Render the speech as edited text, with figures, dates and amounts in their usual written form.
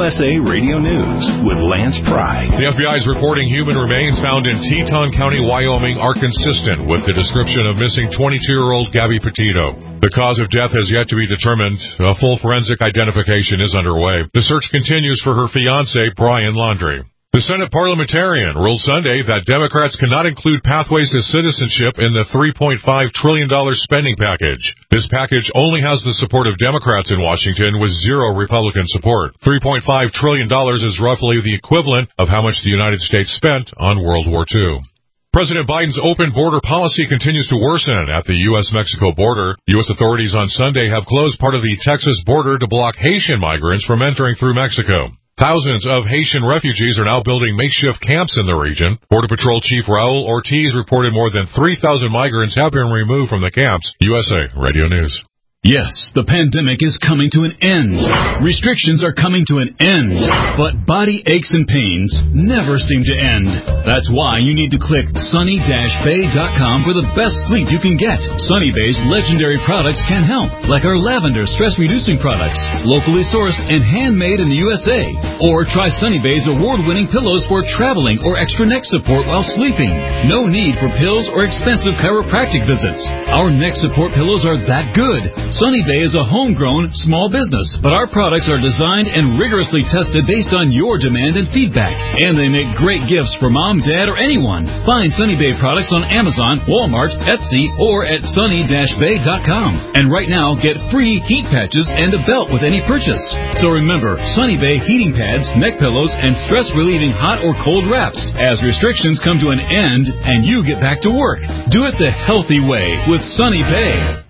USA Radio News with Lance Pry. The FBI is reporting human remains found in Teton County, Wyoming are consistent with the description of missing 22-year-old Gabby Petito. The cause of death has yet to be determined. A full forensic identification is underway. The search continues for her fiancé, Brian Laundrie. The Senate parliamentarian ruled Sunday that Democrats cannot include pathways to citizenship in the $3.5 trillion spending package. This package only has the support of Democrats in Washington with zero Republican support. $3.5 trillion is roughly the equivalent of how much the United States spent on World War II. President Biden's open border policy continues to worsen at the U.S.-Mexico border. U.S. authorities on Sunday have closed part of the Texas border to block Haitian migrants from entering through Mexico. Thousands of Haitian refugees are now building makeshift camps in the region. Border Patrol Chief Raul Ortiz reported more than 3,000 migrants have been removed from the camps. USA Radio News. Yes, the pandemic is coming to an end. Restrictions are coming to an end. But body aches and pains never seem to end. That's why you need to click sunny-bay.com for the best sleep you can get. Sunny Bay's legendary products can help, like our lavender stress-reducing products, locally sourced and handmade in the USA. Or try Sunny Bay's award-winning pillows for traveling or extra neck support while sleeping. No need for pills or expensive chiropractic visits. Our neck support pillows are that good. Sunny Bay is a homegrown, small business, but our products are designed and rigorously tested based on your demand and feedback. And they make great gifts for mom, dad, or anyone. Find Sunny Bay products on Amazon, Walmart, Etsy, or at sunny-bay.com. And right now, get free heat patches and a belt with any purchase. So remember, Sunny Bay heating pads, neck pillows, and stress-relieving hot or cold wraps as restrictions come to an end and you get back to work. Do it the healthy way with Sunny Bay.